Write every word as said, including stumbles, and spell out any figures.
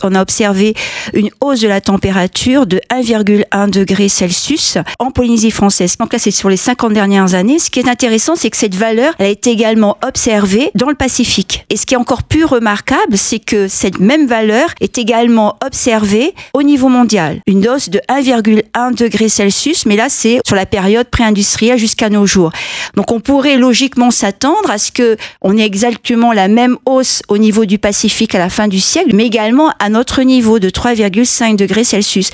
on a observé une hausse de la température de un virgule un degré Celsius en Polynésie française. Donc là, c'est sur les cinquante dernières années. Ce qui est intéressant, c'est que cette valeur, elle a été également observée dans le Pacifique. Et ce qui est encore plus remarquable, c'est que cette même valeur est également observée au niveau mondial. Une hausse de un virgule un degré Celsius, mais là, c'est sur la période pré-industrielle jusqu'à nos jours. Donc, on pourrait logiquement s'attendre à ce que on ait exactement la même hausse au niveau du Pacifique à la fin du siècle, mais également à notre niveau de trois virgule cinq degrés Celsius.